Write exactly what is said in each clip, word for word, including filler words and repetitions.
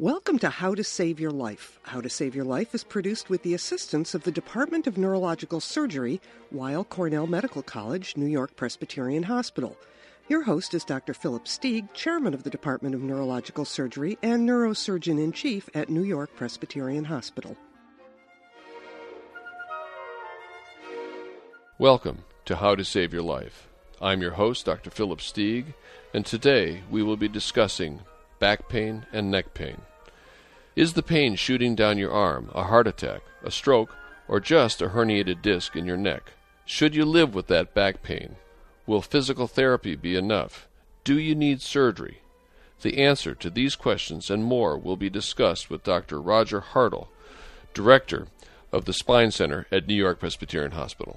Welcome to How to Save Your Life. How to Save Your Life is produced with the assistance of the Department of Neurological Surgery, Weill Cornell Medical College, New York Presbyterian Hospital. Your host is Doctor Philip Stieg, Chairman of the Department of Neurological Surgery and Neurosurgeon-in-Chief at New York Presbyterian Hospital. Welcome to How to Save Your Life. I'm your host, Doctor Philip Stieg, and today we will be discussing back pain and neck pain. Is the pain shooting down your arm a heart attack, a stroke, or just a herniated disc in your neck? Should you live with that back pain? Will physical therapy be enough? Do you need surgery? The answer to these questions and more will be discussed with Doctor Roger Hartle, Director of the Spine Center at New York Presbyterian Hospital.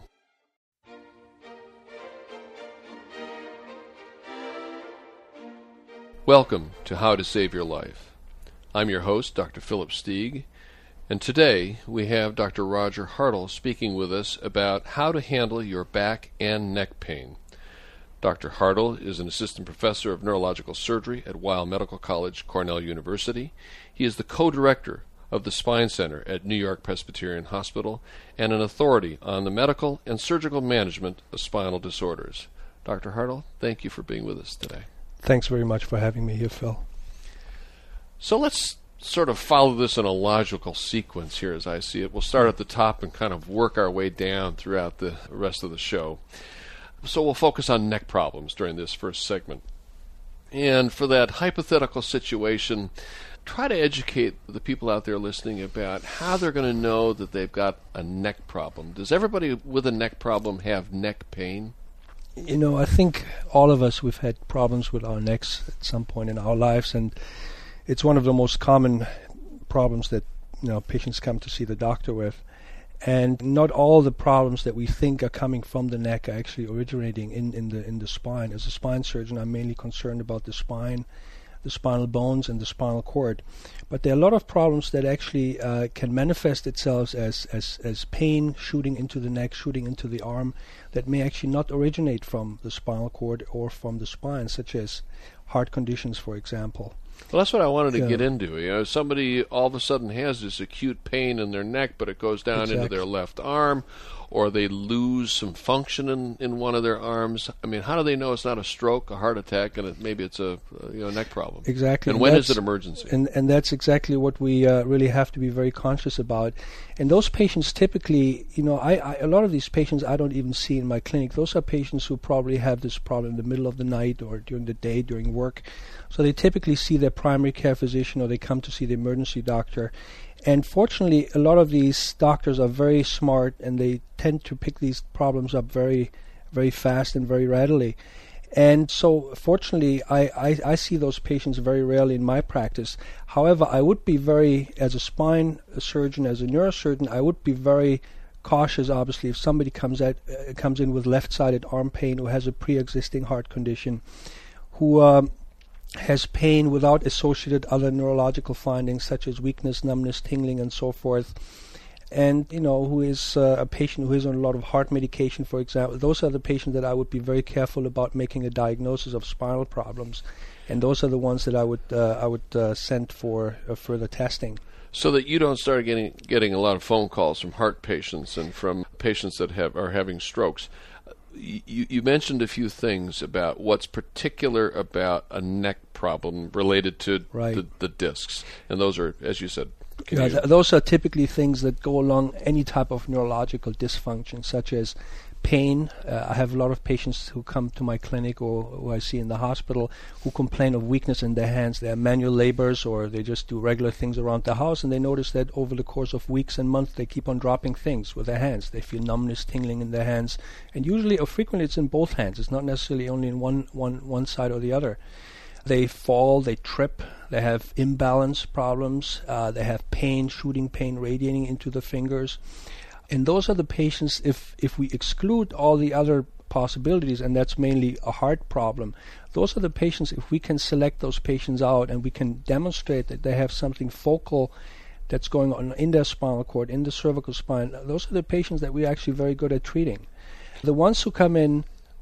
Welcome to How to Save Your Life. I'm your host, Doctor Philip Stieg, and today we have Doctor Roger Hartle speaking with us about how to handle your back and neck pain. Doctor Hartle is an assistant professor of neurological surgery at Weill Medical College, Cornell University. He is the co-director of the Spine Center at New York Presbyterian Hospital and an authority on the medical and surgical management of spinal disorders. Doctor Hartle, thank you for being with us today. Thanks very much for having me here, Phil. So let's sort of follow this in a logical sequence here as I see it. We'll start at the top and kind of work our way down throughout the rest of the show. So we'll focus on neck problems during this first segment. And for that hypothetical situation, try to educate the people out there listening about how they're going to know that they've got a neck problem. Does everybody with a neck problem have neck pain? You know, I think all of us, we've had problems with our necks at some point in our lives, and it's one of the most common problems that, you know, patients come to see the doctor with. And not all the problems that we think are coming from the neck are actually originating in, in the in the spine. As a spine surgeon, I'm mainly concerned about the spine, the spinal bones, and the spinal cord. But there are a lot of problems that actually uh, can manifest itself as, as, as pain shooting into the neck, shooting into the arm, that may actually not originate from the spinal cord or from the spine, such as heart conditions, for example. Well, that's what I wanted to yeah. get into. You know, somebody all of a sudden has this acute pain in their neck, but it goes down exactly. into their left arm, or they lose some function in, in one of their arms. I mean, how do they know it's not a stroke, a heart attack, and it, maybe it's a you know neck problem? Exactly. And, and when is it emergency? And and that's exactly what we uh, really have to be very conscious about. And those patients typically, you know, I, I a lot of these patients I don't even see in my clinic. Those are patients who probably have this problem in the middle of the night or during the day, during work. So they typically see their primary care physician or they come to see the emergency doctor. And fortunately, a lot of these doctors are very smart and they tend to pick these problems up very, very fast and very readily. And so, fortunately, I, I, I see those patients very rarely in my practice. However, I would be very, as a spine surgeon, as a neurosurgeon, I would be very cautious, obviously, if somebody comes at uh, comes in with left-sided arm pain who has a pre-existing heart condition, who um, has pain without associated other neurological findings such as weakness, numbness, tingling, and so forth, and you know who is uh, a patient who is on a lot of heart medication, for example. Those are the patients that I would be very careful about making a diagnosis of spinal problems, and those are the ones that I would uh, I would uh, send for uh, further testing. So that you don't start getting getting a lot of phone calls from heart patients and from patients that have are having strokes. You, you mentioned a few things about what's particular about a neck problem related to right. the, the discs, and those are, as you said, yeah, th- those are typically things that go along any type of neurological dysfunction, such as pain. Uh, I have a lot of patients who come to my clinic or who I see in the hospital who complain of weakness in their hands. They're manual laborers or they just do regular things around the house, and they notice that over the course of weeks and months they keep on dropping things with their hands. They feel numbness, tingling in their hands, and usually or frequently it's in both hands. It's not necessarily only in one, one, one side or the other. They fall, they trip, they have imbalance problems, uh, they have pain, shooting pain radiating into the fingers. And those are the patients, if, if we exclude all the other possibilities, and that's mainly a heart problem, those are the patients, if we can select those patients out and we can demonstrate that they have something focal that's going on in their spinal cord, in the cervical spine, those are the patients that we're actually very good at treating. The ones who come in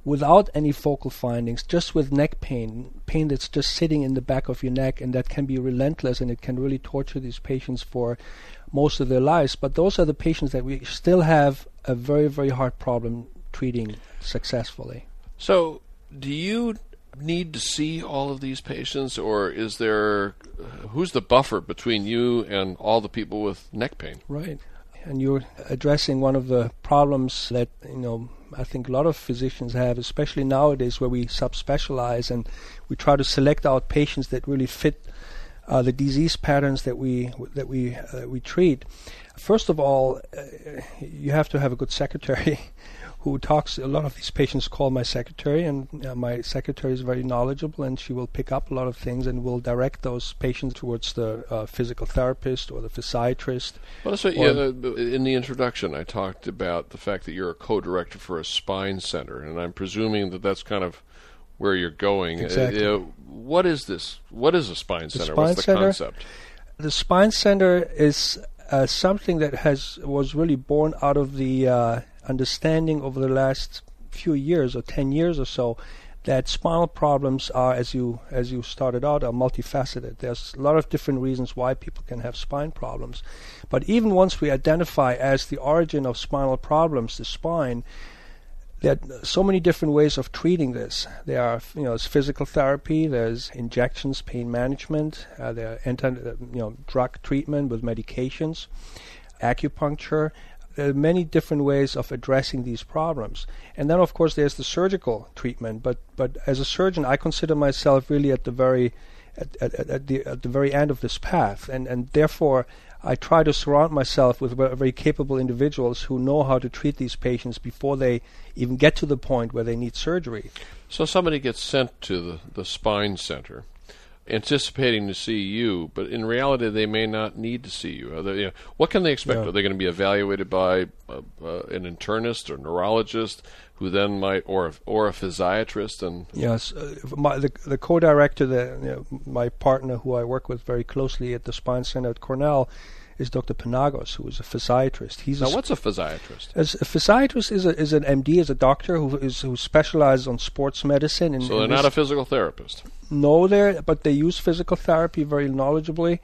without any focal findings, just with neck pain, pain that's just sitting in the back of your neck, and that can be relentless, and it can really torture these patients for most of their lives. But those are the patients that we still have a very, very hard problem treating successfully. So do you need to see all of these patients, or is there, who's the buffer between you and all the people with neck pain? Right. And you're addressing one of the problems that, you know, I think a lot of physicians have, especially nowadays where we subspecialize and we try to select out patients that really fit uh, the disease patterns that we that we uh, we treat. First of all, uh, you have to have a good secretary who talks. A lot of these patients call my secretary, and uh, my secretary is very knowledgeable, and she will pick up a lot of things and will direct those patients towards the uh, physical therapist or the physiatrist. Well, that's what, yeah, in the introduction, I talked about the fact that you're a co-director for a spine center, and I'm presuming that that's kind of where you're going. Exactly. Uh, what is this? What is a spine The center? spine What's the center, concept? The spine center is uh, something that has was really born out of the uh, understanding over the last few years or ten years or so that spinal problems are, as you as you started out, are multifaceted. There's a lot of different reasons why people can have spine problems. But even once we identify as the origin of spinal problems the spine, there are so many different ways of treating this. There are, you know, there's physical therapy, there's injections, pain management, uh, there are anti, you know, drug treatment with medications, acupuncture. There are many different ways of addressing these problems. And then, of course, there's the surgical treatment. But but as a surgeon, I consider myself really at the very at, at, at the at the very end of this path, and and therefore I try to surround myself with very capable individuals who know how to treat these patients before they even get to the point where they need surgery. So somebody gets sent to the, the spine center, anticipating to see you, but in reality they may not need to see you. Are they, you know, what can they expect? Yeah. Are they going to be evaluated by uh, uh, an internist or neurologist, who then might, or or a physiatrist? And yes, uh, my, the the co-director, the you know, my partner, who I work with very closely at the Spine Center at Cornell, is Doctor Panagos, who is a physiatrist. He's now, a what's a physiatrist? As a physiatrist is a, is an M D, is a doctor who is who specializes on sports medicine. And, so they're not a physical therapist. No, they're but they use physical therapy very knowledgeably,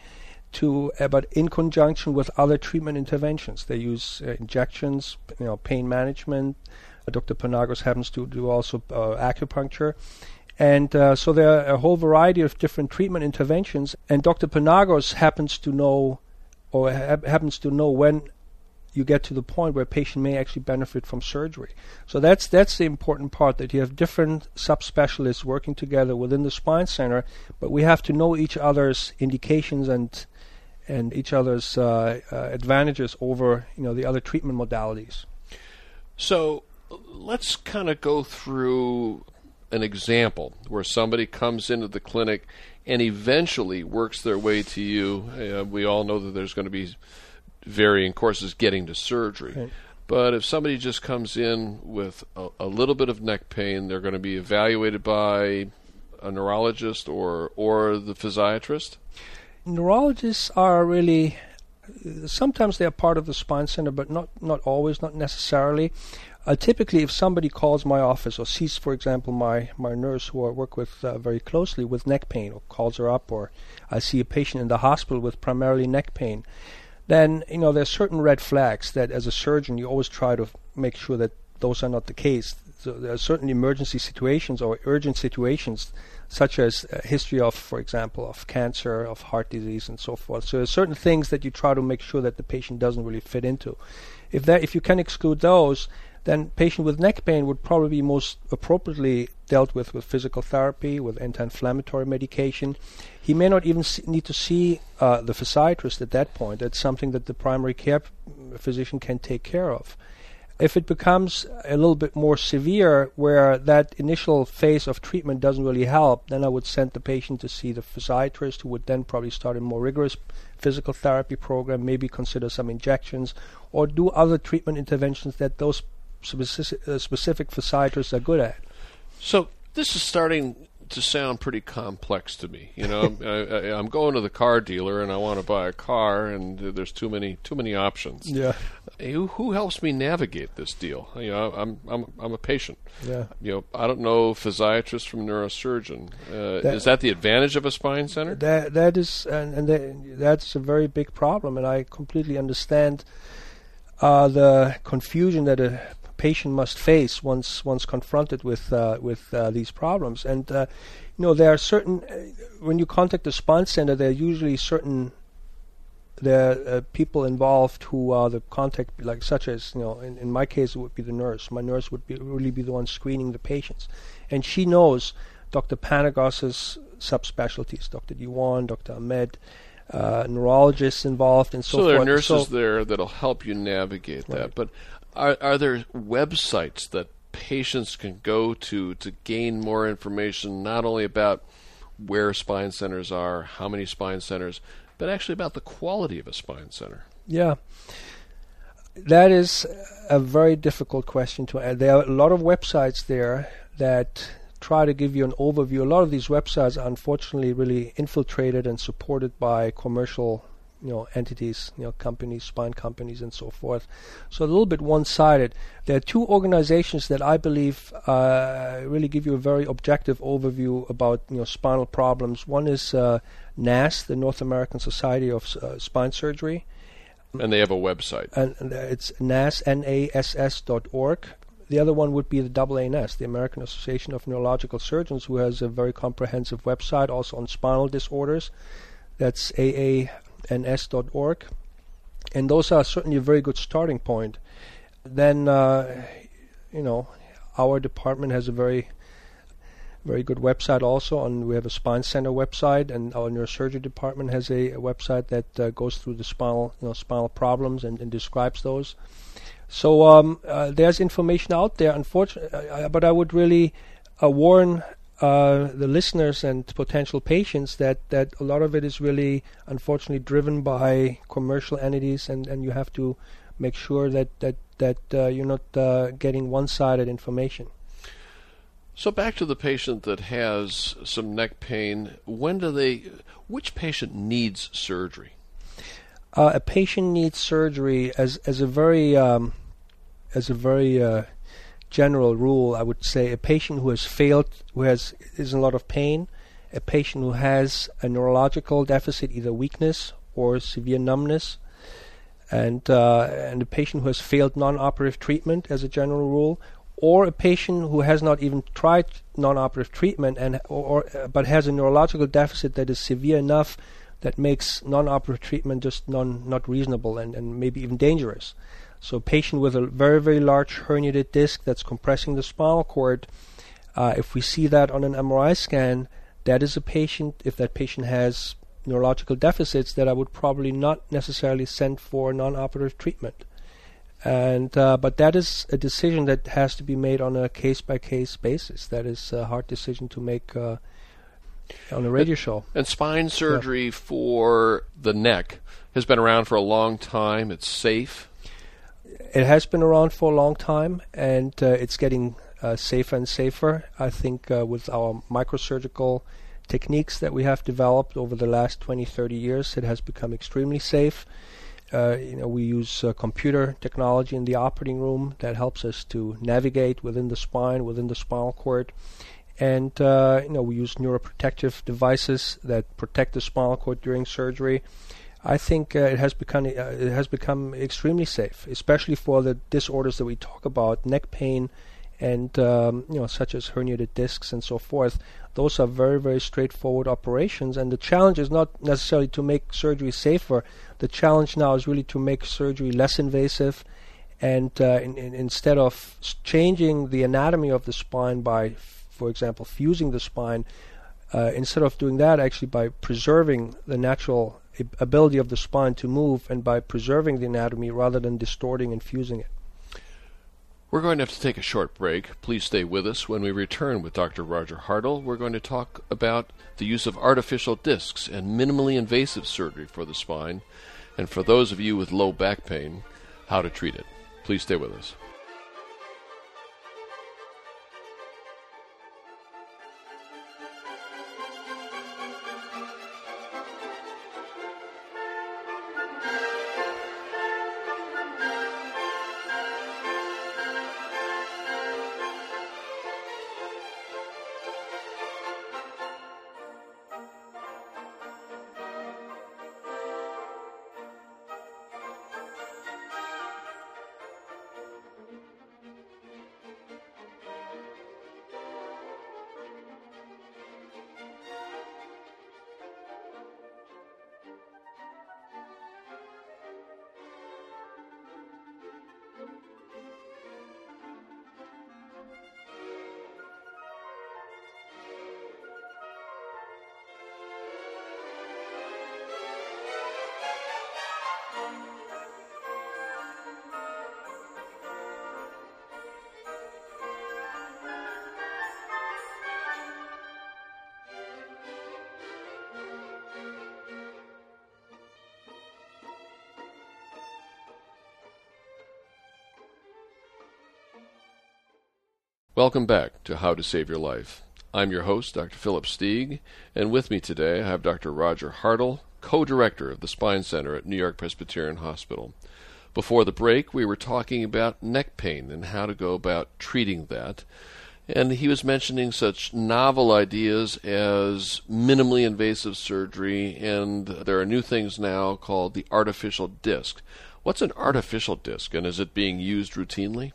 to uh, but in conjunction with other treatment interventions. They use uh, injections, you know, pain management. Uh, Doctor Panagos happens to do also uh, acupuncture. And uh, so there are a whole variety of different treatment interventions. And Doctor Panagos happens to know, or ha- happens to know when you get to the point where a patient may actually benefit from surgery. So that's that's the important part, that you have different subspecialists working together within the spine center, but we have to know each other's indications and and each other's uh, uh, advantages over, you know, the other treatment modalities. So let's kind of go through an example where somebody comes into the clinic and eventually works their way to you. Uh, we all know that there's going to be varying courses getting to surgery. Right. But if somebody just comes in with a, a little bit of neck pain, they're going to be evaluated by a neurologist or or the physiatrist? Neurologists are really, sometimes they are part of the spine center, but not, not always, not necessarily. Uh, typically, if somebody calls my office or sees, for example, my, my nurse, who I work with uh, very closely, with neck pain, or calls her up, or I see a patient in the hospital with primarily neck pain, then, you know, there's certain red flags that as a surgeon you always try to f- make sure that those are not the case. So there are certain emergency situations or urgent situations, such as a history of, for example, of cancer, of heart disease, and so forth. So there are certain things that you try to make sure that the patient doesn't really fit into. If that, if you can exclude those, then patient with neck pain would probably be most appropriately dealt with with physical therapy, with anti-inflammatory medication. He may not even see, need to see uh, the physiatrist at that point. That's something that the primary care physician can take care of. If it becomes a little bit more severe, where that initial phase of treatment doesn't really help, then I would send the patient to see the physiatrist, who would then probably start a more rigorous physical therapy program, maybe consider some injections, or do other treatment interventions that those specific, uh, specific physiatrists are good at. So this is starting to sound pretty complex to me. You know, I, I, I'm going to the car dealer and I want to buy a car, and there's too many too many options. Yeah. Who, who helps me navigate this deal? You know, I'm I'm I'm a patient. Yeah. You know, I don't know physiatrist from neurosurgeon. Uh, That- is that the advantage of a spine center? That that is, and, and that, that's a very big problem, and I completely understand uh, the confusion that a patient must face once once confronted with uh, with uh, these problems. And uh, you know, there are certain uh, when you contact the spine center, there are usually certain there are uh, people involved who are the contact, like such as, you know, in, in my case it would be the nurse. My nurse would be really be the one screening the patients, and she knows Doctor Panagos's subspecialties, Doctor Diwan, Doctor Ahmed, uh, neurologists involved, and so, So forth. there are nurses So- there that'll help you navigate that. Right. But are are there websites that patients can go to to gain more information, not only about where spine centers are, how many spine centers, but actually about the quality of a spine center? Yeah. That is a very difficult question to answer. There are a lot of websites there that try to give you an overview. A lot of these websites are unfortunately really infiltrated and supported by commercial, you know, entities, you know, companies, spine companies, and so forth. So a little bit one-sided. There are two organizations that I believe uh, really give you a very objective overview about, you know, spinal problems. One is uh, N A S, the North American Society of uh, Spine Surgery, And they have a website. and, and it's N A S, N A S S dot org. The other one would be the A A N S, the American Association of Neurological Surgeons, who has a very comprehensive website also on spinal disorders. That's A A N S dot org. And those are certainly a very good starting point. Then, uh, you know, our department has a very, very good website also. On we have a spine center website, and our neurosurgery department has a, a website that uh, goes through the spinal, you know, spinal problems and, and describes those. So um, uh, there's information out there, unfortunately, uh, but I would really uh, warn uh, the listeners and potential patients that, that a lot of it is really, unfortunately, driven by commercial entities, and, and you have to make sure that that that uh, you're not uh, getting one-sided information. So back to the patient that has some neck pain. When do they? Which patient needs surgery? Uh, a patient needs surgery as as a very um, as a very uh, general rule. I would say a patient who has failed, who has is in a lot of pain, a patient who has a neurological deficit, either weakness or severe numbness, and uh, and a patient who has failed non-operative treatment as a general rule, or a patient who has not even tried non-operative treatment and or, or but has a neurological deficit that is severe enough that makes non-operative treatment just non, not reasonable and, and maybe even dangerous. So a patient with a very, very large herniated disc that's compressing the spinal cord, uh, if we see that on an M R I scan, that is a patient, if that patient has neurological deficits, that I would probably not necessarily send for non-operative treatment. And uh, but that is a decision that has to be made on a case-by-case basis. That is a hard decision to make uh, on a radio show. And spine surgery yeah. for the neck has been around for a long time. It's safe. It has been around for a long time, and uh, it's getting uh, safer and safer. I think uh, with our microsurgical techniques that we have developed over the last twenty, thirty years, it has become extremely safe. Uh, you know, we use uh, computer technology in the operating room that helps us to navigate within the spine, within the spinal cord. And uh, you know, we use neuroprotective devices that protect the spinal cord during surgery. I think uh, it has become uh, it has become extremely safe, especially for the disorders that we talk about, neck pain, and um, you know, such as herniated discs and so forth. Those are very, very straightforward operations, and the challenge is not necessarily to make surgery safer. The challenge now is really to make surgery less invasive, and uh, in, in, instead of changing the anatomy of the spine by, for example, fusing the spine, uh, instead of doing that, actually by preserving the natural ability of the spine to move, and by preserving the anatomy rather than distorting and fusing it. We're going to have to take a short break. Please stay with us. When we return with Doctor Roger Hartle, we're going to talk about the use of artificial discs and minimally invasive surgery for the spine, and for those of you with low back pain, how to treat it. Please stay with us. Welcome back to How to Save Your Life. I'm your host, Doctor Philip Stieg, and with me today I have Doctor Roger Hartle, co-director of the Spine Center at New York Presbyterian Hospital. Before the break, we were talking about neck pain and how to go about treating that. And he was mentioning such novel ideas as minimally invasive surgery, and there are new things now called the artificial disc. What's an artificial disc, and is it being used routinely?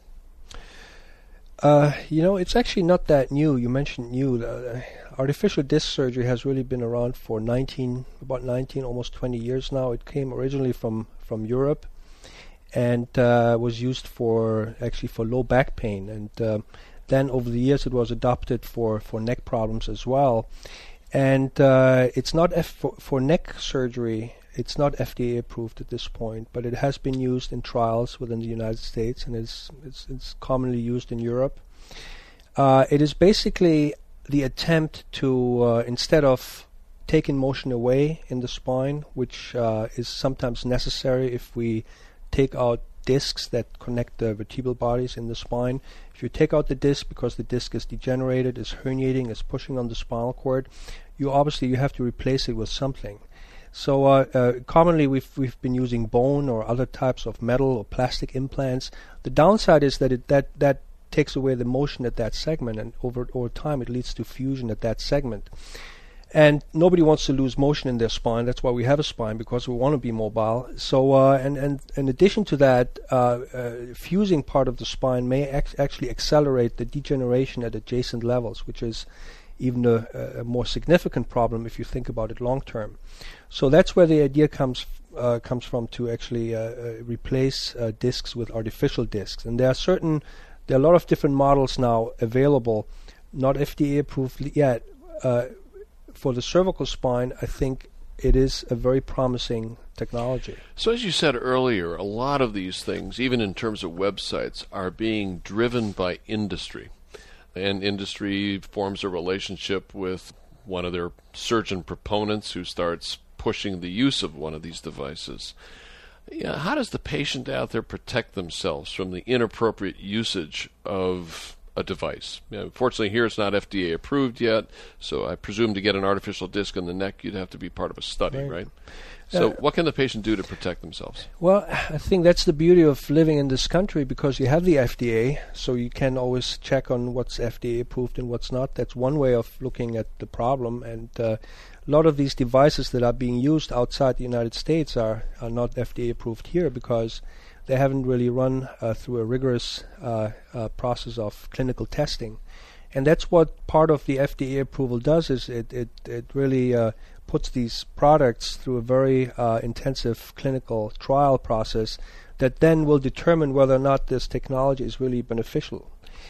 Uh, you know, it's actually not that new. You mentioned new. Uh, artificial disc surgery has really been around for nineteen, about nineteen, almost twenty years now. It came originally from, from Europe and uh, was used for actually for low back pain. And uh, then over the years it was adopted for, for neck problems as well. And uh, it's not F- for, for neck surgery. It's not F D A approved at this point, but it has been used in trials within the United States, and it's it's, it's commonly used in Europe. Uh, it is basically the attempt to, uh, instead of taking motion away in the spine, which uh, is sometimes necessary if we take out discs that connect the vertebral bodies in the spine. If you take out the disc because the disc is degenerated, is herniating, is pushing on the spinal cord, you obviously you have to replace it with something. So uh, uh, commonly we've we've been using bone or other types of metal or plastic implants. The downside is that it that that takes away the motion at that segment, and over over time it leads to fusion at that segment. And nobody wants to lose motion in their spine. That's why we have a spine, because we want to be mobile. So uh, and and in addition to that, uh, uh, fusing part of the spine may ac- actually accelerate the degeneration at adjacent levels, which is even a, a more significant problem if you think about it long term. So that's where the idea comes uh, comes from, to actually uh, uh, replace uh, discs with artificial discs. And there are certain, there are a lot of different models now available, not F D A approved yet. Uh, for the cervical spine, I think it is a very promising technology. So as you said earlier, a lot of these things, even in terms of websites, are being driven by industry. And industry forms a relationship with one of their surgeon proponents who starts pushing the use of one of these devices. Yeah, how does the patient out there protect themselves from the inappropriate usage of a device? You know, fortunately, here it's not F D A approved yet, so I presume to get an artificial disc in the neck, you'd have to be part of a study, right? right? So uh, what can the patient do to protect themselves? Well, I think that's the beauty of living in this country, because you have the F D A, so you can always check on what's F D A approved and what's not. That's one way of looking at the problem. And uh, a lot of these devices that are being used outside the United States are, are not F D A approved here, because they haven't really run uh, through a rigorous uh, uh, process of clinical testing. And that's what part of the F D A approval does, is it, it, it really uh, puts these products through a very uh, intensive clinical trial process that then will determine whether or not this technology is really beneficial.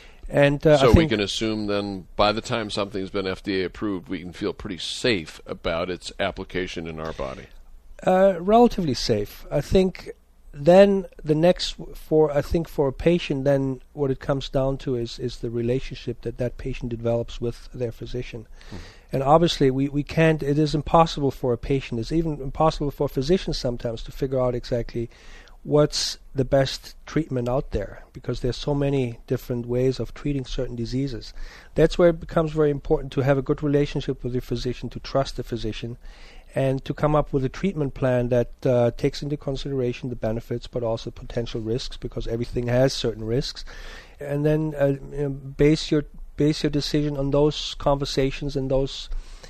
And uh, so I we can assume then by the time something's been F D A approved, we can feel pretty safe about its application in our body. Uh, relatively safe. I think then the next, for I think for a patient, then what it comes down to is, is the relationship that that patient develops with their physician. Mm-hmm. And obviously we, we can't, it is impossible for a patient, it's even impossible for physicians sometimes to figure out exactly what's the best treatment out there, because there's so many different ways of treating certain diseases. That's where it becomes very important to have a good relationship with your physician, to trust the physician, and to come up with a treatment plan that uh, takes into consideration the benefits but also potential risks, because everything has certain risks. And then uh, you know, base your base your decision on those conversations and those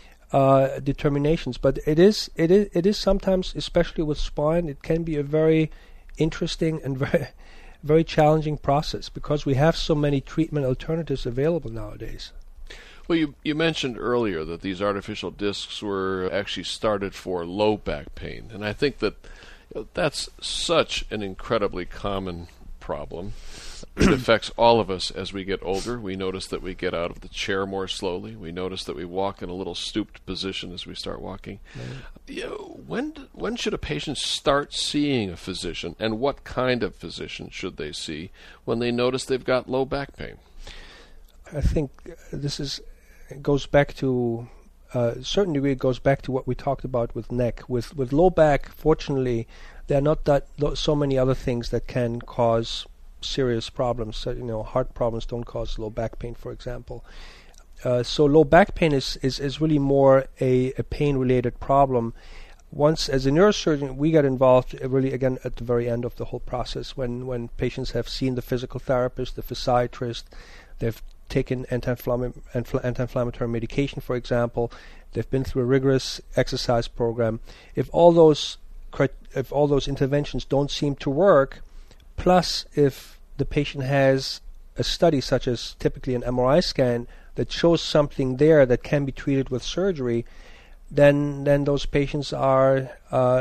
uh, determinations. But it is it is it is sometimes, especially with spine, it can be a very interesting and very very challenging process, because we have so many treatment alternatives available nowadays. Well, you you mentioned earlier that these artificial discs were actually started for low back pain, and I think that you know, that's such an incredibly common problem. It affects all of us as we get older. We notice that we get out of the chair more slowly. We notice that we walk in a little stooped position as we start walking. Right. You know, when when should a patient start seeing a physician, and what kind of physician should they see when they notice they've got low back pain? I think this is it goes back to uh, a certain degree. It goes back to what we talked about with neck. With with low back, fortunately, there are not that so many other things that can cause serious problems. So, you know, heart problems don't cause low back pain, for example. Uh, so low back pain is, is, is really more a, a pain-related problem. Once, as a neurosurgeon, we got involved uh, really, again, at the very end of the whole process, when, when patients have seen the physical therapist, the physiatrist, they've taken anti-inflamm- anti-inflammatory medication, for example, they've been through a rigorous exercise program. If all those if all those interventions don't seem to work, plus if the patient has a study such as typically an M R I scan that shows something there that can be treated with surgery, then then those patients are uh,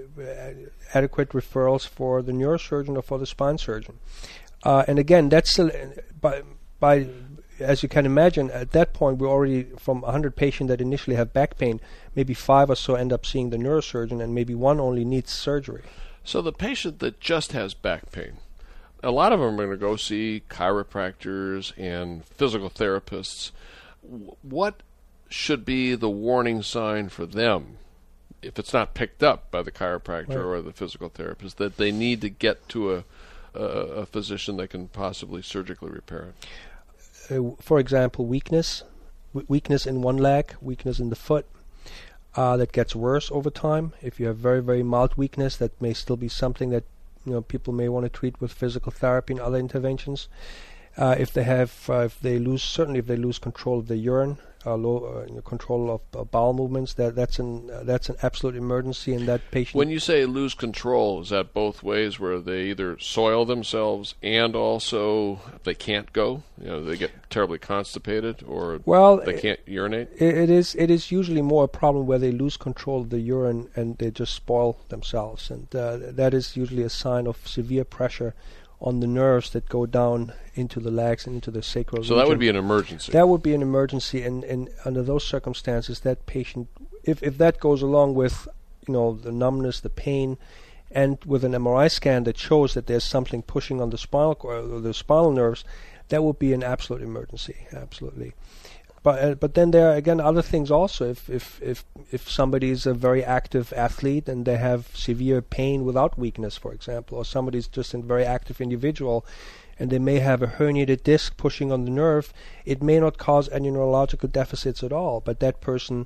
adequate referrals for the neurosurgeon or for the spine surgeon. Uh, and again, that's uh, by by as you can imagine, at that point we already, from one hundred patients that initially have back pain, maybe five or so end up seeing the neurosurgeon, and maybe one only needs surgery. So the patient that just has back pain, a lot of them are going to go see chiropractors and physical therapists. What should be the warning sign for them, if it's not picked up by the chiropractor right. or the physical therapist, that they need to get to a, a, a physician that can possibly surgically repair it? Uh, for example, weakness, w- weakness in one leg, weakness in the foot, uh, that gets worse over time. If you have very, very mild weakness, that may still be something that you know people may want to treat with physical therapy and other interventions. Uh, if they have, uh, if they lose, certainly if they lose control of the urine, uh, low uh, control of uh, bowel movements, that that's an uh, that's an absolute emergency in that patient. When you say lose control, is that both ways, where they either soil themselves and also they can't go, you know, they get terribly constipated, or well, they can't urinate? It, it is it is usually more a problem where they lose control of the urine and they just spoil themselves, and uh, that is usually a sign of severe pressure on the nerves that go down into the legs and into the sacral So region. that would be an emergency. That would be an emergency, and, and under those circumstances, that patient, if if that goes along with, you know, the numbness, the pain, and with an M R I scan that shows that there's something pushing on the spinal cord or the spinal nerves, that would be an absolute emergency, absolutely. But uh, but then there are again other things also. If if if if somebody is a very active athlete and they have severe pain without weakness, for example, or somebody's just a very active individual, and they may have a herniated disc pushing on the nerve, it may not cause any neurological deficits at all. But that person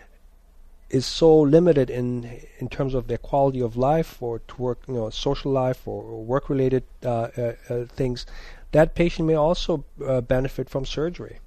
is so limited in in terms of their quality of life, or to work, you know, social life or, or work-related uh, uh, uh, things. That patient may also uh, benefit from surgery.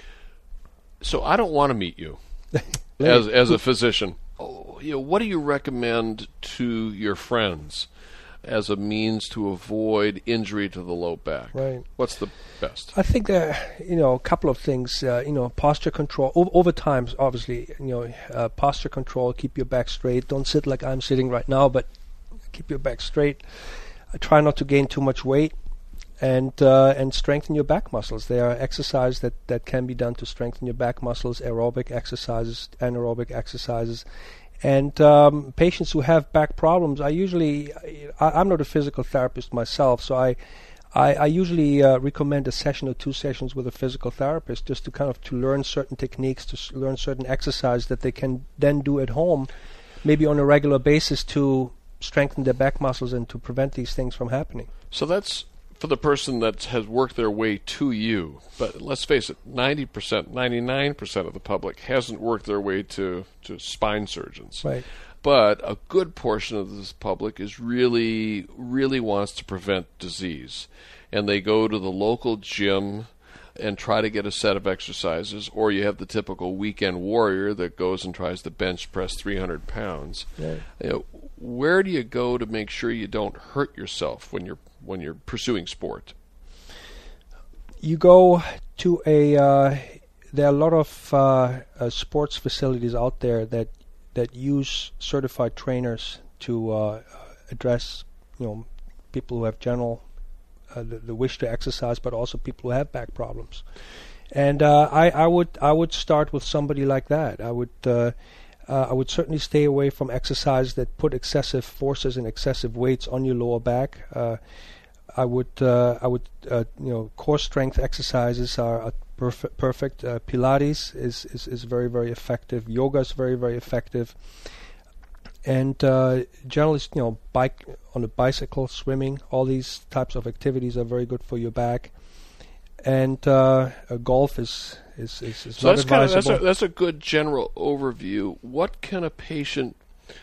So I don't want to meet you as as a physician. Oh, you know, what do you recommend to your friends as a means to avoid injury to the low back? Right. What's the best? I think there are, you know, a couple of things. Uh, you know, posture control. O- over time, obviously, you know, uh, posture control. Keep your back straight. Don't sit like I'm sitting right now, but keep your back straight. Uh, try not to gain too much weight. And uh, and strengthen your back muscles. There are exercises that, that can be done to strengthen your back muscles, aerobic exercises, anaerobic exercises. And um, patients who have back problems, I usually, I, I'm not a physical therapist myself, so I I, I usually uh, recommend a session or two sessions with a physical therapist, just to kind of to learn certain techniques, to s- learn certain exercises that they can then do at home, maybe on a regular basis, to strengthen their back muscles and to prevent these things from happening. So that's for the person that has worked their way to you. But let's face it, ninety percent, ninety-nine percent of the public hasn't worked their way to, to spine surgeons. Right. But a good portion of this public is really, really wants to prevent disease. And they go to the local gym and try to get a set of exercises, or you have the typical weekend warrior that goes and tries to bench press three hundred pounds. Right. You know, where do you go to make sure you don't hurt yourself when you're when you're pursuing sport? You go to a. Uh, there are a lot of uh, uh, sports facilities out there that that use certified trainers to uh, address, you know, people who have general uh, the, the wish to exercise, but also people who have back problems. And uh, I, I would I would start with somebody like that. I would. Uh, Uh, I would certainly stay away from exercise that put excessive forces and excessive weights on your lower back. Uh, I would, uh, I would, uh, you know, core strength exercises are, are perf- perfect. Uh, Pilates is, is is very very effective. Yoga is very very effective. And uh, generally, you know, bike on a bicycle, swimming, all these types of activities are very good for your back. And uh, uh, golf is is is, is so not that's kind of advisable. that's a, that's a good general overview. What can a patient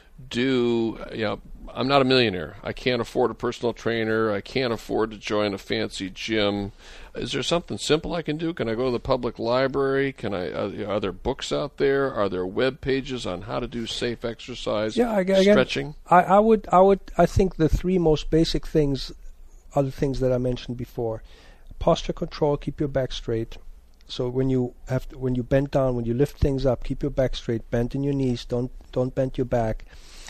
do? You know, I'm not a millionaire. I can't afford a personal trainer. I can't afford to join a fancy gym. Is there something simple I can do? Can I go to the public library? Can I? Uh, are there books out there? Are there web pages on how to do safe exercise? Yeah, again, stretching. I, I would, I would, I think the three most basic things are the things that I mentioned before: posture control, keep your back straight. So when you have, to, when you bend down, when you lift things up, keep your back straight. Bend in your knees. Don't don't bend your back.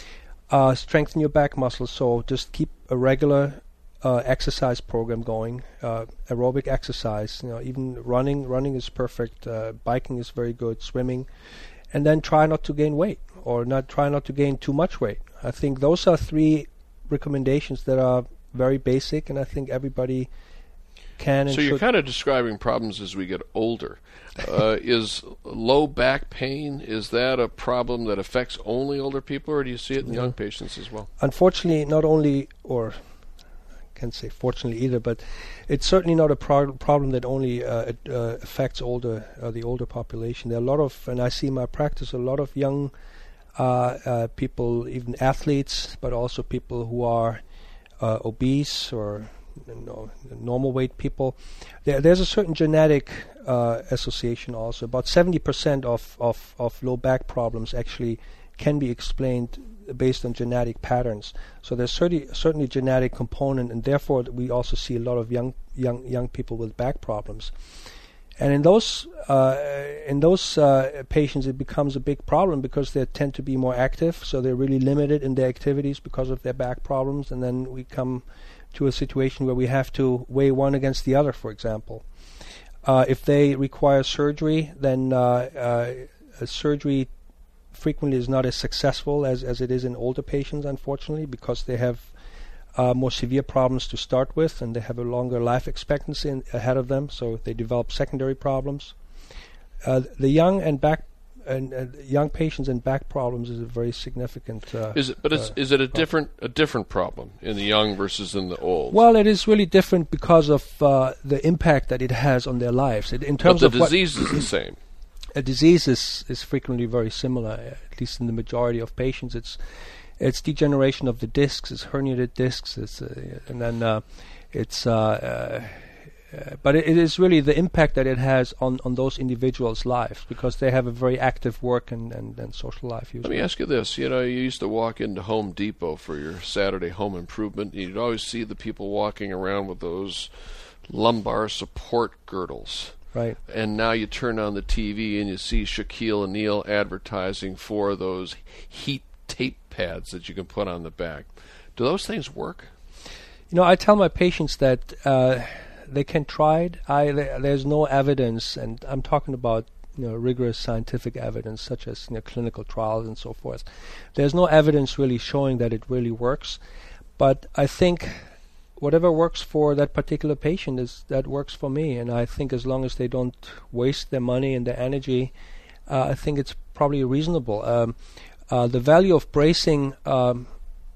Uh, strengthen your back muscles. So just keep a regular Uh, exercise program going, uh, aerobic exercise. You know, even running, running is perfect. Uh, biking is very good. Swimming, and then try not to gain weight, or not try not to gain too much weight. I think those are three recommendations that are very basic, and I think everybody can. And so you're should. kind of describing problems as we get older. Uh, is low back pain, is that a problem that affects only older people, or do you see it in Yeah. young patients as well? Unfortunately, not only or. Can't say fortunately either, but it's certainly not a pro- problem that only uh, it, uh, affects older uh, the older population. There are a lot of, and I see in my practice a lot of young uh, uh, people, even athletes, but also people who are uh, obese or you know, normal weight people. There, there's a certain genetic uh, association also. About seventy percent of, of, of low back problems actually can be explained based on genetic patterns. So there's certainly certainly a genetic component, and therefore we also see a lot of young young young people with back problems. And in those uh, in those uh, patients, it becomes a big problem because they tend to be more active, so they're really limited in their activities because of their back problems. And then we come to a situation where we have to weigh one against the other. For example, uh, if they require surgery, then uh, uh, a surgery frequently is not as successful as, as it is in older patients, unfortunately, because they have uh, more severe problems to start with, and they have a longer life expectancy in, ahead of them, so they develop secondary problems. Uh, the young and back and uh, young patients and back problems is a very significant. Uh, is it? But it's, uh, is it a problem. different a different problem in the young versus in the old? Well, it is really different because of uh, the impact that it has on their lives. It, in terms but the of disease is the same. A disease is, is frequently very similar, at least in the majority of patients. It's it's degeneration of the discs, it's herniated discs, it's, uh, and then uh, it's. Uh, uh, uh, but it, it is really the impact that it has on, on those individuals' lives, because they have a very active work and, and, and social life usually. Let me ask you this. You know, you used to walk into Home Depot for your Saturday home improvement, and you'd always see the people walking around with those lumbar support girdles. Right. And now you turn on the T V and you see Shaquille O'Neal advertising for those heat tape pads that you can put on the back. Do those things work? You know, I tell my patients that uh, they can try it. I, th- there's no evidence, and I'm talking about you know rigorous scientific evidence, such as you know, clinical trials and so forth. There's no evidence really showing that it really works. But I think whatever works for that particular patient is that works for me, and I think as long as they don't waste their money and their energy, uh, I think it's probably reasonable. Um, uh, the value of bracing um,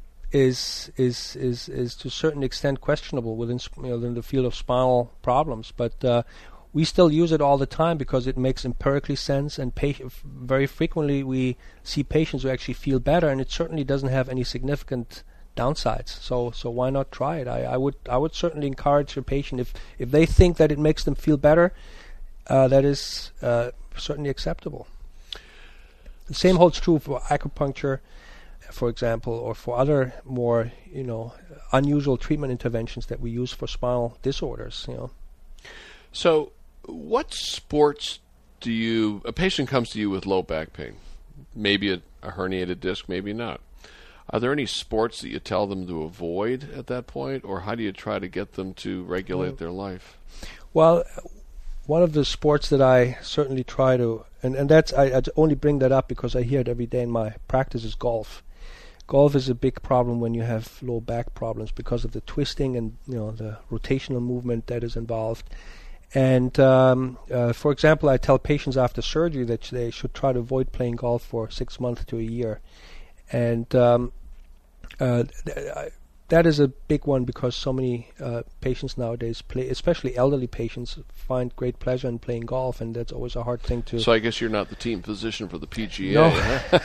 is is is is to a certain extent questionable within you know, in the field of spinal problems, but uh, we still use it all the time because it makes empirically sense, and pa- very frequently we see patients who actually feel better, and it certainly doesn't have any significant downsides. So so why not try it? I, I would I would certainly encourage a patient, if if they think that it makes them feel better, uh, that is uh, certainly acceptable. The same holds true for acupuncture, for example, or for other more you know unusual treatment interventions that we use for spinal disorders. You know. So, what sports do you? A patient comes to you with low back pain, maybe a, a herniated disc, maybe not. Are there any sports that you tell them to avoid at that point, or how do you try to get them to regulate mm. their life? Well, one of the sports that I certainly try to, and, and that's I, I only bring that up because I hear it every day in my practice, is golf. Golf is a big problem when you have low back problems because of the twisting and you know the rotational movement that is involved. And um, uh, for example, I tell patients after surgery that they should try to avoid playing golf for six months to a year. And um, uh, th- I, that is a big one because so many uh, patients nowadays play, especially elderly patients, find great pleasure in playing golf, and that's always a hard thing to... So I guess you're not the team physician for the P G A, No. huh?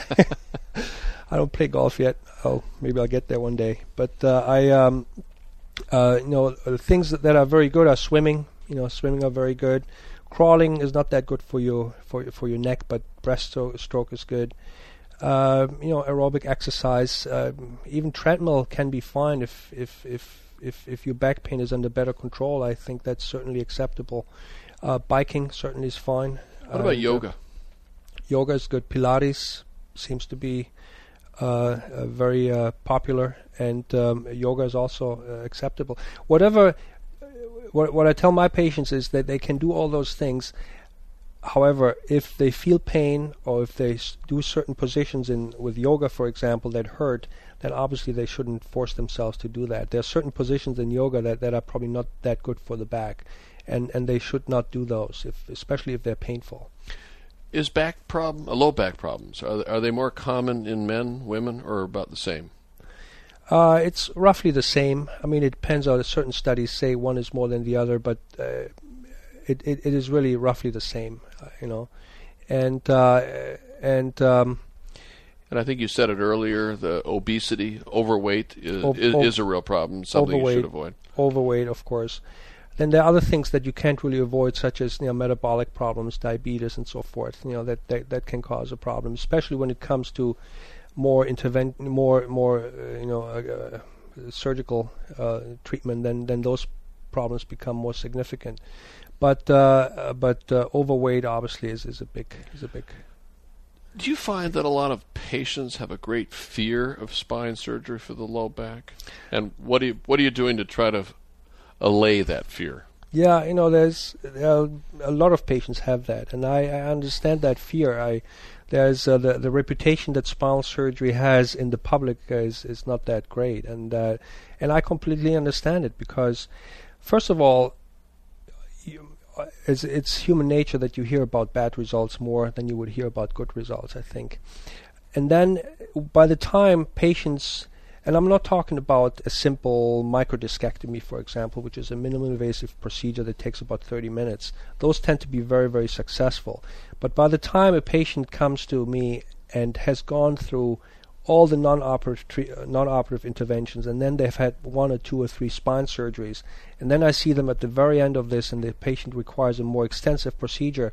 I don't play golf yet. Oh, maybe I'll get there one day. But uh, I, um, uh, you know, the things that, that are very good are swimming. You know, swimming are very good. Crawling is not that good for your for for your neck, but breaststroke is good. Uh, you know, aerobic exercise, uh, even treadmill can be fine if if if if if your back pain is under better control. I think that's certainly acceptable. Uh, biking certainly is fine. What about uh, yoga? Yoga is good. Pilates seems to be uh, uh, very uh, popular, and um, yoga is also uh, acceptable. Whatever, what, what I tell my patients is that they can do all those things. However, if they feel pain or if they s- do certain positions in with yoga, for example, that hurt, then obviously they shouldn't force themselves to do that. There are certain positions in yoga that, that are probably not that good for the back, and, and they should not do those, if, especially if they're painful. Is back problem, uh, low back problems, are, are they more common in men, women, or about the same? Uh, it's roughly the same. I mean, it depends on certain studies say one is more than the other, but uh, it, it it is really roughly the same, uh, you know. And uh, and um, And I think you said it earlier, the obesity, overweight is, O- is, o- is a real problem, something overweight. you should avoid. overweight, of course. Then there are other things that you can't really avoid, such as you know metabolic problems, diabetes, and so forth. You know that that, that can cause a problem, especially when it comes to more intervent, more more uh, you know uh, uh, surgical uh, treatment. Then then those problems become more significant. But uh, uh, but uh, overweight obviously is, is a big is a big. Do you find that a lot of patients have a great fear of spine surgery for the low back? And what are you, what are you doing to try to allay that fear? Yeah, you know, there's uh, a lot of patients have that, and I, I understand that fear. I there's uh, the the reputation that spinal surgery has in the public is is not that great, and uh, and I completely understand it because, first of all, you, uh, it's it's human nature that you hear about bad results more than you would hear about good results, I think, and then by the time patients. And I'm not talking about a simple microdiscectomy, for example, which is a minimally invasive procedure that takes about thirty minutes. Those tend to be very, very successful. But by the time a patient comes to me and has gone through all the non-operative, tre- uh, non-operative interventions, and then they've had one or two or three spine surgeries, and then I see them at the very end of this and the patient requires a more extensive procedure,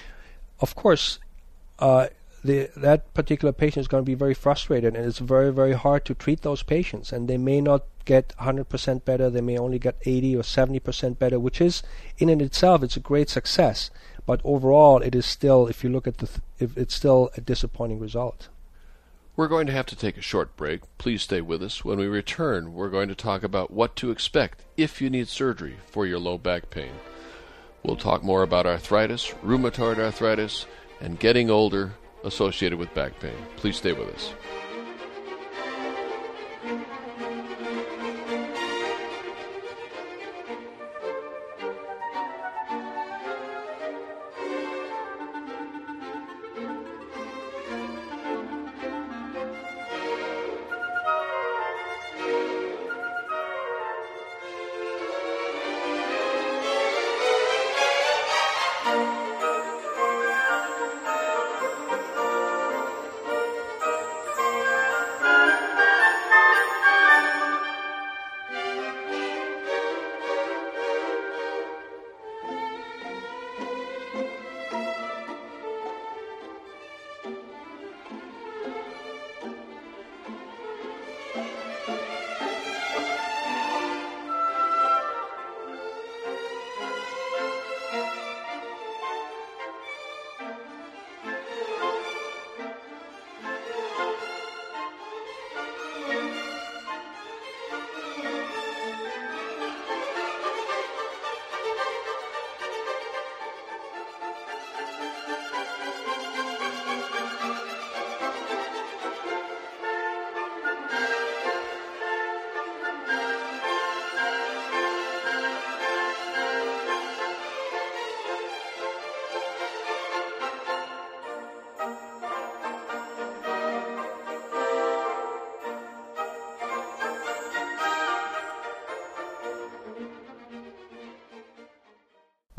of course, uh, The, that particular patient is going to be very frustrated, and it's very, very hard to treat those patients. And they may not get one hundred percent better; they may only get eighty or seventy percent better, which is, in and itself, it's a great success. But overall, it is still, if you look at the, th- if it's still a disappointing result. We're going to have to take a short break. Please stay with us. When we return, we're going to talk about what to expect if you need surgery for your low back pain. We'll talk more about arthritis, rheumatoid arthritis, and getting older associated with back pain. Please stay with us.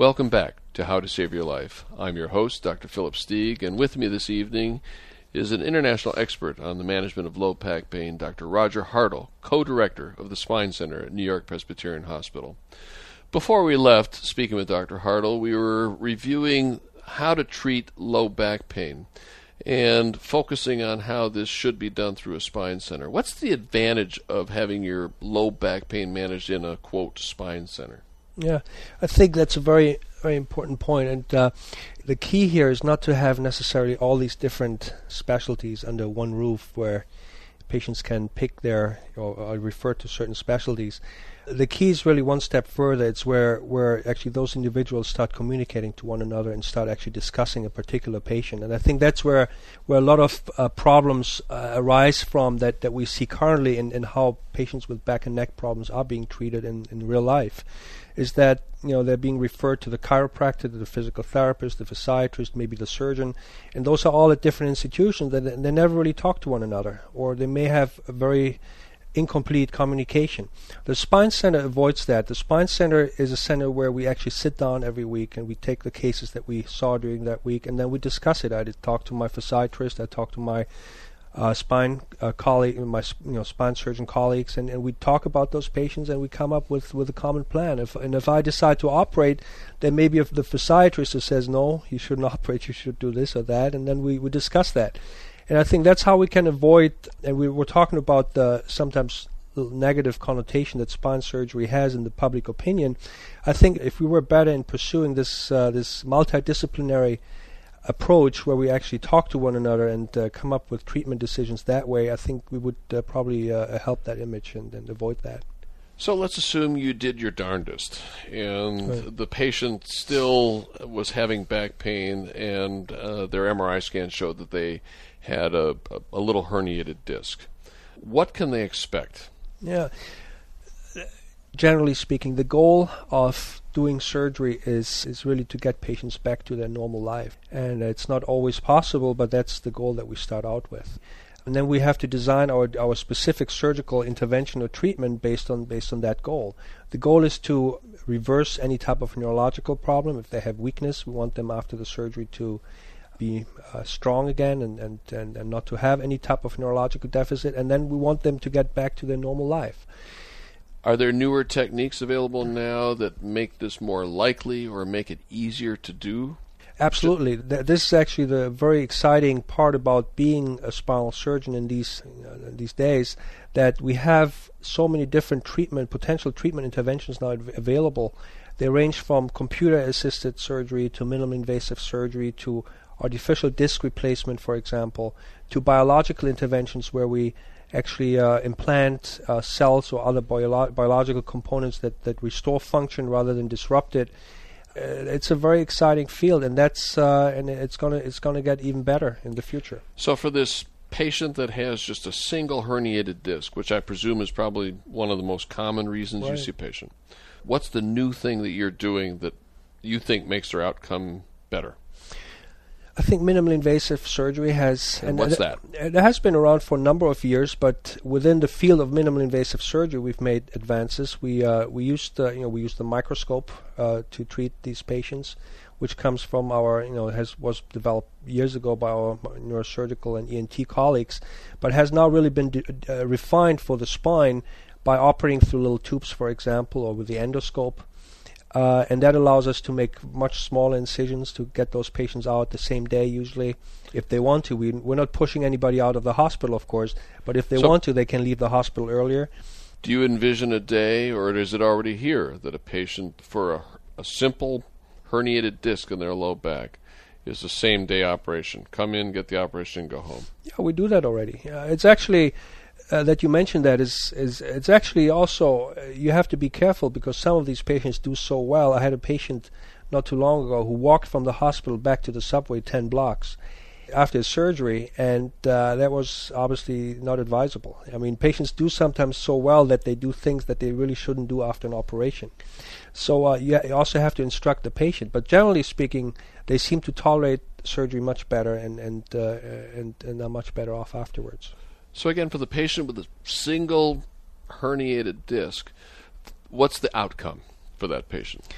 Welcome back to How to Save Your Life. I'm your host, Doctor Philip Stieg, and with me this evening is an international expert on the management of low back pain, Doctor Roger Hartle, co-director of the Spine Center at New York Presbyterian Hospital. Before we left, speaking with Doctor Hartle, we were reviewing how to treat low back pain and focusing on how this should be done through a spine center. What's the advantage of having your low back pain managed in a, quote, spine center? Yeah, I think that's a very, very important point. And uh, the key here is not to have necessarily all these different specialties under one roof where patients can pick their, or, or refer to certain specialties. The key is really one step further. It's where, where actually those individuals start communicating to one another and start actually discussing a particular patient. And I think that's where, where a lot of uh, problems uh, arise from that, that we see currently in, in how patients with back and neck problems are being treated in, in real life. Is that, you know, they're being referred to the chiropractor, to the physical therapist, the physiatrist, maybe the surgeon, and those are all at different institutions that they never really talk to one another, or they may have a very incomplete communication. The Spine Center avoids that. The Spine Center is a center where we actually sit down every week and we take the cases that we saw during that week and then we discuss it. I did talk to my physiatrist, I talked to my Uh, spine uh, colleague, my you know spine surgeon colleagues, and, and we talk about those patients, and we come up with, with a common plan. If and if I decide to operate, then maybe if the physiatrist says no, you shouldn't operate, you should do this or that, and then we, we discuss that. And I think that's how we can avoid. And we were talking about the sometimes the negative connotation that spine surgery has in the public opinion. I think if we were better in pursuing this uh, this multidisciplinary approach where we actually talk to one another and uh, come up with treatment decisions that way, I think we would uh, probably uh, help that image and, and avoid that. So let's assume you did your darndest and Right. the patient still was having back pain and uh, their M R I scan showed that they had a, a, a little herniated disc. What can they expect? Yeah. Generally speaking, the goal of doing surgery is, is really to get patients back to their normal life. And it's not always possible, but that's the goal that we start out with. And then we have to design our our specific surgical intervention or treatment based on based on that goal. The goal is to reverse any type of neurological problem. If they have weakness, we want them after the surgery to be uh, strong again and, and, and, and not to have any type of neurological deficit. And then we want them to get back to their normal life. Are there newer techniques available now that make this more likely or make it easier to do? Absolutely. Th- this is actually the very exciting part about being a spinal surgeon in these uh, these days, that we have so many different treatment, potential treatment interventions now av- available. They range from computer-assisted surgery to minimally invasive surgery to artificial disc replacement, for example, to biological interventions where we actually uh, implant uh, cells or other biolo- biological components that, that restore function rather than disrupt it. Uh, it's a very exciting field, and that's uh, and it's gonna it's gonna get even better in the future. So for this patient that has just a single herniated disc, which I presume is probably one of the most common reasons Right. you see a patient, what's the new thing that you're doing that you think makes their outcome better? I think minimally invasive surgery has... And what's that? It has been around for a number of years, but within the field of minimally invasive surgery, we've made advances. We uh, we used uh, you know we used the microscope uh, to treat these patients, which comes from our you know has was developed years ago by our neurosurgical and E N T colleagues, but has now really been de- uh, refined for the spine by operating through little tubes, for example, or with the endoscope. Uh, and that allows us to make much smaller incisions to get those patients out the same day, usually, if they want to. We, we're not pushing anybody out of the hospital, of course, but if they So want to, they can leave the hospital earlier. Do you envision a day, or is it already here, that a patient for a, a simple herniated disc in their low back is the same day operation? Come in, get the operation, and go home. Yeah, we do that already. Uh, it's actually... Uh, that you mentioned that is is it's actually also uh, you have to be careful because some of these patients do so well. I had a patient not too long ago who walked from the hospital back to the subway ten blocks after his surgery, and uh, that was obviously not advisable. I mean, patients do sometimes so well that they do things that they really shouldn't do after an operation. So uh, you also have to instruct the patient. But generally speaking, they seem to tolerate surgery much better and and uh, and, and are much better off afterwards. So again, for the patient with a single herniated disc, what's the outcome for that patient?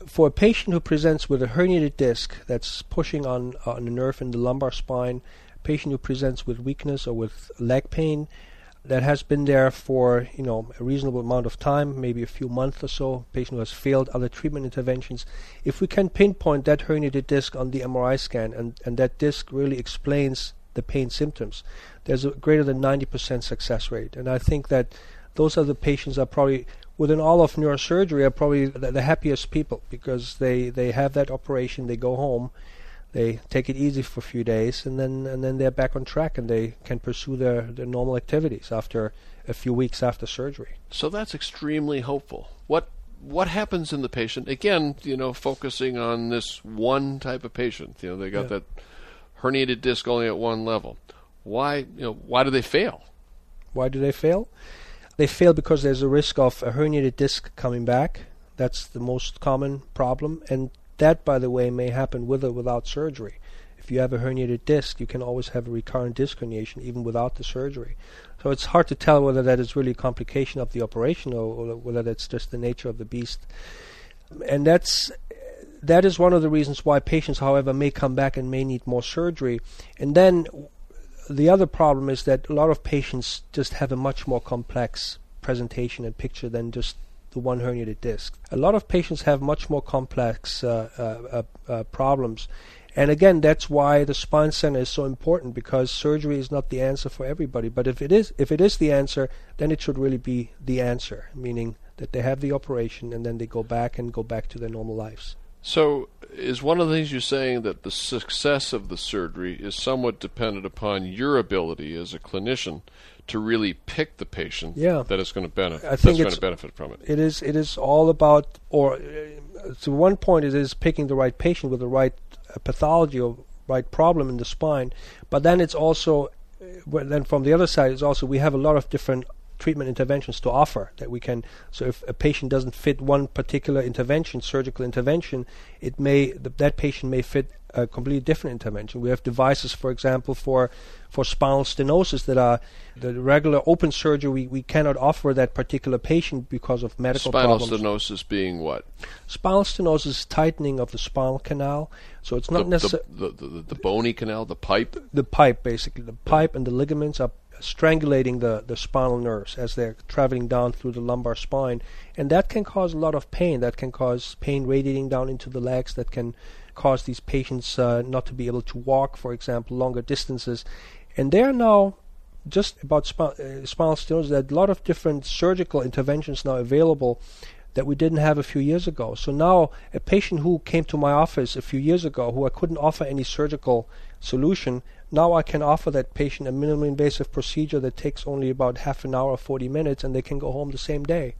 for a patient who presents with a herniated disc that's pushing on, on a nerve in the lumbar spine, a patient who presents with weakness or with leg pain that has been there for, you know, a reasonable amount of time, maybe a few months or so, a patient who has failed other treatment interventions, if we can pinpoint that herniated disc on the M R I scan and, and that disc really explains the pain symptoms, there's a greater than ninety percent success rate. And I think that those are the patients are probably, within all of neurosurgery, are probably the, the happiest people, because they, they have that operation, they go home, they take it easy for a few days, and then and then they're back on track, and they can pursue their, their normal activities after a few weeks after surgery. So that's extremely hopeful. What what happens in the patient? Again, you know, focusing on this one type of patient. You know, they got yeah. that herniated disc only at one level. Why, you know, why do they fail? Why do they fail? They fail because there's a risk of a herniated disc coming back. That's the most common problem, and that, by the way, may happen with or without surgery. If you have a herniated disc, you can always have a recurrent disc herniation even without the surgery. So it's hard to tell whether that is really a complication of the operation or, or whether that's just the nature of the beast. And that's that is one of the reasons why patients, however, may come back and may need more surgery. And then the other problem is that a lot of patients just have a much more complex presentation and picture than just the one herniated disc. A lot of patients have much more complex uh, uh, uh, uh, problems. And again, that's why the spine center is so important, because surgery is not the answer for everybody. But if it is, if it is the answer, then it should really be the answer, meaning that they have the operation and then they go back and go back to their normal lives. So is one of the things you're saying that the success of the surgery is somewhat dependent upon your ability as a clinician to really pick the patient yeah. that is going to benefit, I think that's going to benefit from it? It is, it is all about, or uh, to one point it is picking the right patient with the right uh, pathology or right problem in the spine, but then it's also, uh, well, then from the other side is also we have a lot of different treatment interventions to offer that we can. So if a patient doesn't fit one particular intervention, surgical intervention, it may th- that patient may fit a completely different intervention. We have devices, for example, for for spinal stenosis that are the regular open surgery we, we cannot offer that particular patient because of medical spinal problems. Spinal stenosis being what? Spinal stenosis is tightening of the spinal canal. So it's not necessarily the, the, the, the bony canal, the pipe. The pipe, basically, the pipe and the ligaments are strangulating the, the spinal nerves as they're traveling down through the lumbar spine. And that can cause a lot of pain. That can cause pain radiating down into the legs. That can cause these patients uh, not to be able to walk, for example, longer distances. And they are now, just about spi- uh, spinal stenosis, there are a lot of different surgical interventions now available that we didn't have a few years ago. So now a patient who came to my office a few years ago who I couldn't offer any surgical solution, now I can offer that patient a minimally invasive procedure that takes only about half an hour or forty minutes, and they can go home the same day.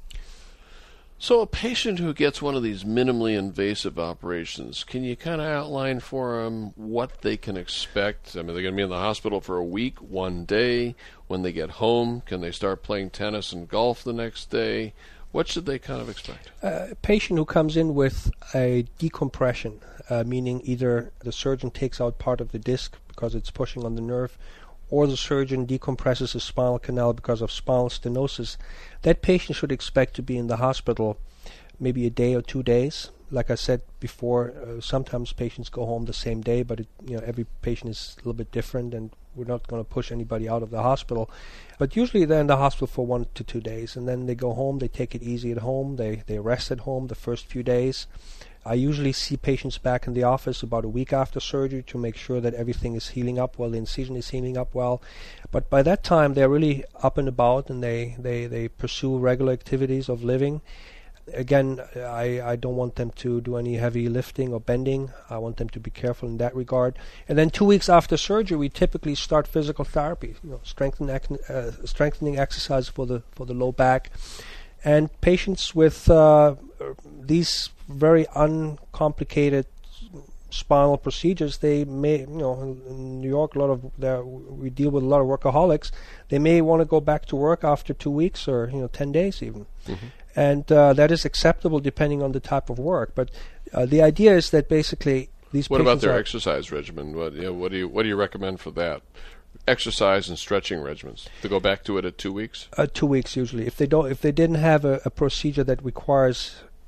So a patient who gets one of these minimally invasive operations, can you kind of outline for them what they can expect? I mean, they're going to be in the hospital for a week, one day. When they get home, can they start playing tennis and golf the next day? What should they kind of expect? Uh, a patient who comes in with a decompression, uh, meaning either the surgeon takes out part of the disc because it's pushing on the nerve, or the surgeon decompresses the spinal canal because of spinal stenosis, that patient should expect to be in the hospital maybe a day or two days. Like I said before, uh, sometimes patients go home the same day, but it, you know, every patient is a little bit different, and we're not going to push anybody out of the hospital. But usually they're in the hospital for one to two days, and then they go home, they take it easy at home, they, they rest at home the first few days. I usually see patients back in the office about a week after surgery to make sure that everything is healing up well, the incision is healing up well. But by that time, they're really up and about, and they, they, they pursue regular activities of living. Again, I, I don't want them to do any heavy lifting or bending. I want them to be careful in that regard. And then two weeks after surgery, we typically start physical therapy, you know, strengthening, uh, strengthening exercise for the for the low back. And patients with uh, these very uncomplicated spinal procedures, they may, you know, in New York, a lot of there, we deal with a lot of workaholics. They may want to go back to work after two weeks or you know ten days even, mm-hmm. and uh, that is acceptable depending on the type of work. But uh, the idea is that basically these. What about their are exercise regimen? What you know, what do you what do you recommend for that? Exercise and stretching regimens to go back to it at two weeks. Uh, two weeks usually. If they don't, if they didn't have a, a procedure that requires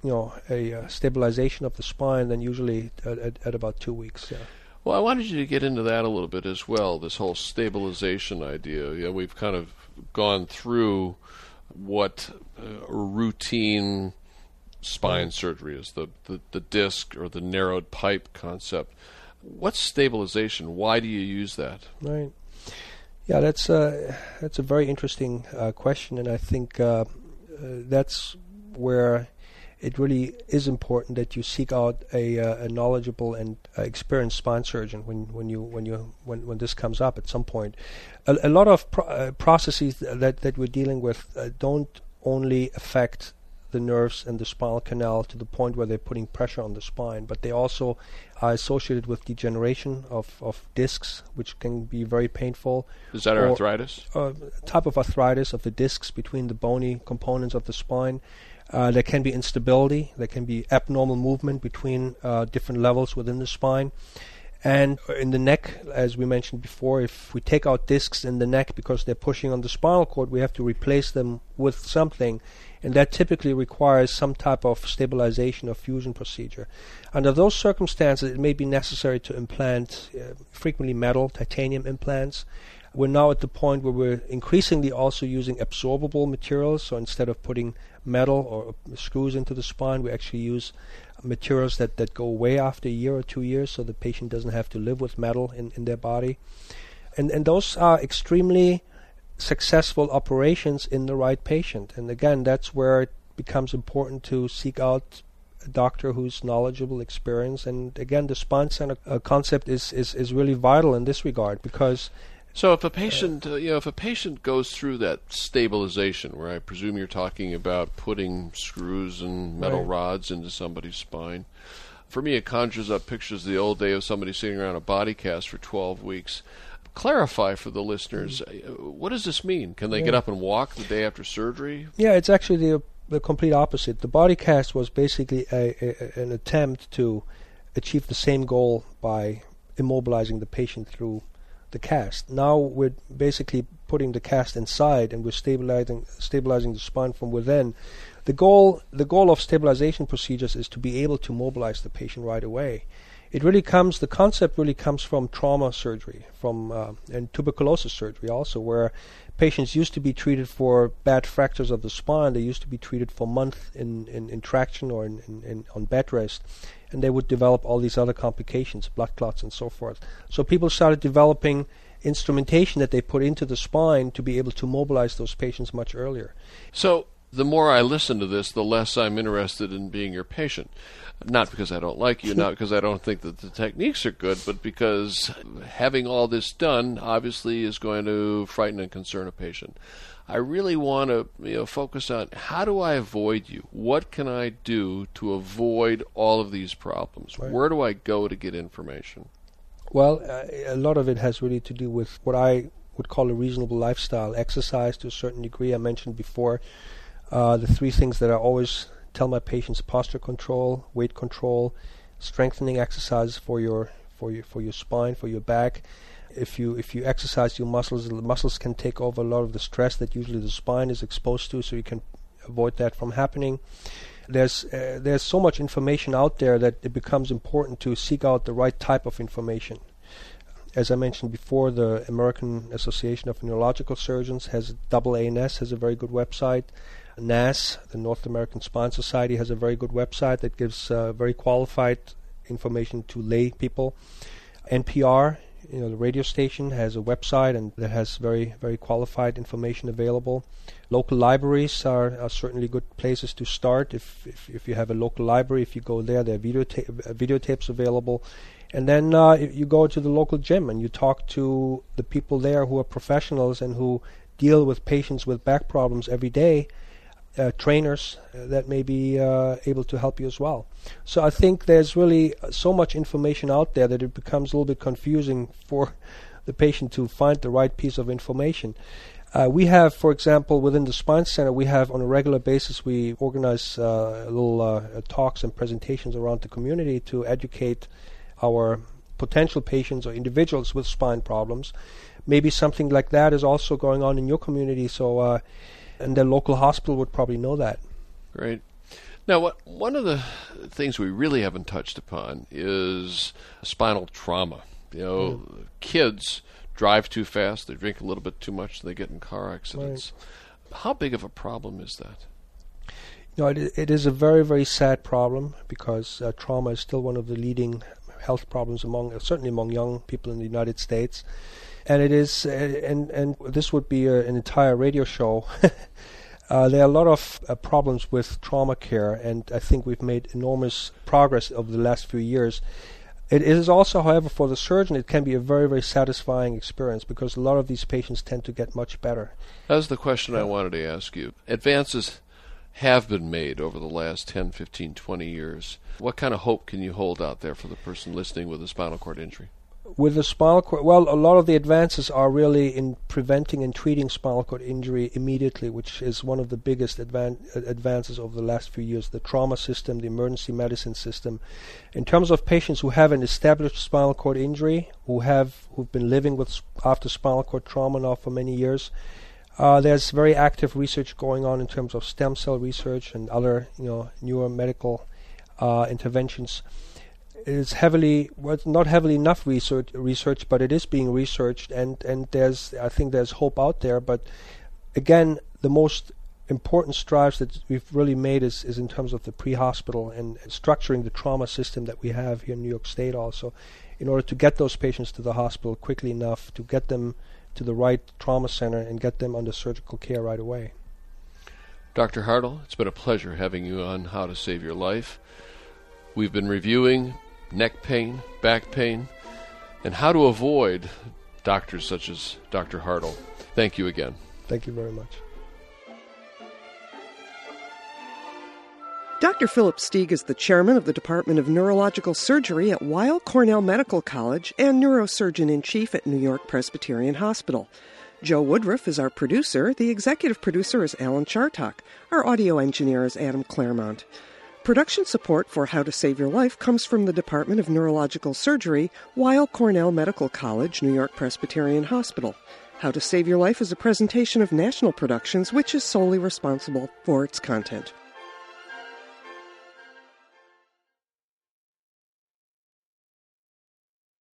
you know, a uh, stabilization of the spine, then usually at, at, at about two weeks. Yeah. Well, I wanted you to get into that a little bit as well, this whole stabilization idea. You know, we've kind of gone through what uh, routine spine surgery is, the, the, the disc or the narrowed pipe concept. What's stabilization? Why do you use that? Right. Yeah, that's a, that's a very interesting uh, question, and I think uh, uh, that's where it really is important that you seek out a, uh, a knowledgeable and uh, experienced spine surgeon when, when you when you when, when this comes up at some point. A, a lot of pro- uh, processes that that we're dealing with uh, don't only affect the nerves and the spinal canal to the point where they're putting pressure on the spine, but they also are associated with degeneration of, of discs, which can be very painful. Is that arthritis? A uh, type of arthritis of the discs between the bony components of the spine. Uh, there can be instability. There can be abnormal movement between uh, different levels within the spine. And in the neck, as we mentioned before, if we take out discs in the neck because they're pushing on the spinal cord, we have to replace them with something. And that typically requires some type of stabilization or fusion procedure. Under those circumstances, it may be necessary to implant uh, frequently metal, titanium implants. We're now at the point where we're increasingly also using absorbable materials. So instead of putting metal or screws into the spine, we actually use materials that, that go away after a year or two years, so the patient doesn't have to live with metal in, in their body. And and those are extremely successful operations in the right patient. And again, that's where it becomes important to seek out a doctor who's knowledgeable, experienced. And again, the spine center uh, concept is, is, is really vital in this regard, because so if a patient, uh, you know, if a patient goes through that stabilization, where I presume you're talking about putting screws and metal right. rods into somebody's spine, for me it conjures up pictures of the old day of somebody sitting around a body cast for twelve weeks. Clarify for the listeners, mm. what does this mean? Can they yeah. get up and walk the day after surgery? Yeah, it's actually the, the complete opposite. The body cast was basically a, a, an attempt to achieve the same goal by immobilizing the patient through the cast. Now we're basically putting the cast inside, and we're stabilizing stabilizing the spine from within. The goal the goal of stabilization procedures is to be able to mobilize the patient right away. It really comes the concept really comes from trauma surgery, from uh, and tuberculosis surgery also, where patients used to be treated for bad fractures of the spine. They used to be treated for months in, in, in traction or in, in, in on bed rest, and they would develop all these other complications, blood clots and so forth. So people started developing instrumentation that they put into the spine to be able to mobilize those patients much earlier. So the more I listen to this, the less I'm interested in being your patient. Not because I don't like you, not because I don't think that the techniques are good, but because having all this done obviously is going to frighten and concern a patient. I really want to you know, focus on how do I avoid you? What can I do to avoid all of these problems? Right. Where do I go to get information? Well, uh, a lot of it has really to do with what I would call a reasonable lifestyle, exercise to a certain degree. I mentioned before uh, the three things that I always tell my patients: posture control, weight control, strengthening exercises for your for your for your spine, for your back. If you if you exercise your muscles, the muscles can take over a lot of the stress that usually the spine is exposed to, so you can avoid that from happening. There's uh, there's so much information out there that it becomes important to seek out the right type of information. As I mentioned before, the American Association of Neurological Surgeons has A A N S has a very good website. N A S, the North American Spine Society, has a very good website that gives uh, very qualified information to lay people. N P R, you know, the radio station, has a website and that has very, very qualified information available. Local libraries are, are certainly good places to start. If, if if you have a local library, if you go there, there are videotape, uh, videotapes available. And then uh, if you go to the local gym and you talk to the people there who are professionals and who deal with patients with back problems every day, uh, trainers uh, that may be uh, able to help you as well. So I think there's really so much information out there that it becomes a little bit confusing for the patient to find the right piece of information. Uh, we have, for example, within the Spine Center, we have on a regular basis, we organize uh, little uh, talks and presentations around the community to educate our potential patients or individuals with spine problems. Maybe something like that is also going on in your community, so uh, and the local hospital would probably know that. Great. Now, what, one of the things we really haven't touched upon is spinal trauma. You know, mm. kids drive too fast, they drink a little bit too much, they get in car accidents. Right. How big of a problem is that? You know, it, it is a very, very sad problem because uh, trauma is still one of the leading health problems among, uh, certainly among young people in the United States. And it is, uh, and, and this would be a, an entire radio show. Uh, there are a lot of uh, problems with trauma care, and I think we've made enormous progress over the last few years. It is also, however, for the surgeon, it can be a very, very satisfying experience because a lot of these patients tend to get much better. That was the question I wanted to ask you. Advances have been made over the last ten, fifteen, twenty years. What kind of hope can you hold out there for the person listening with a spinal cord injury? With the spinal cord, well, a lot of the advances are really in preventing and treating spinal cord injury immediately, which is one of the biggest advan- advances over the last few years. The trauma system, the emergency medicine system. In terms of patients who have an established spinal cord injury, who have who've been living with after spinal cord trauma now for many years, uh, there's very active research going on in terms of stem cell research and other, you know, newer medical uh, interventions. It's heavily, well, not heavily enough research, research, but it is being researched, and, and there's, I think there's hope out there. But again, the most important strides that we've really made is, is in terms of the pre-hospital and structuring the trauma system that we have here in New York State also, in order to get those patients to the hospital quickly enough to get them to the right trauma center and get them under surgical care right away. Doctor Hartle, it's been a pleasure having you on How to Save Your Life. We've been reviewing neck pain, back pain, and how to avoid doctors such as Doctor Hartle. Thank you again. Thank you very much. Doctor Philip Steig is the chairman of the Department of Neurological Surgery at Weill Cornell Medical College and neurosurgeon-in-chief at New York Presbyterian Hospital. Joe Woodruff is our producer. The executive producer is Alan Chartok. Our audio engineer is Adam Claremont. Production support for How to Save Your Life comes from the Department of Neurological Surgery, Weill Cornell Medical College, New York Presbyterian Hospital. How to Save Your Life is a presentation of National Productions, which is solely responsible for its content.